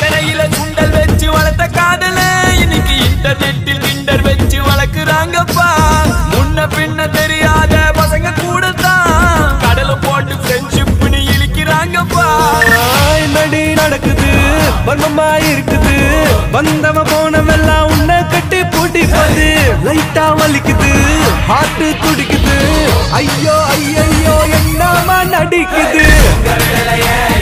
சக்கரையில சுண்டல் வச்சு வளர்த்த காதல இன்னைக்கு இன்டர்நெட்டில் கிண்டர் வச்சு வளர்க்குறாங்கப்பா. முன்ன பின்ன தெரியாத பசங்க கூடத்தான் கடலை போட்டு ஃப்ரெண்ட்ஷிப்னு இழிக்கிறாங்கப்பா. நடி நடக்குது வர்மமா இருக்குது வந்தவ போனவெல்லாம் உன்னை கட்டி பூட்டிப்பது லைட்டா வலிக்குது ஹார்ட் துடிக்குது ஐயோ ஐயோ என்னமா நடிக்குது.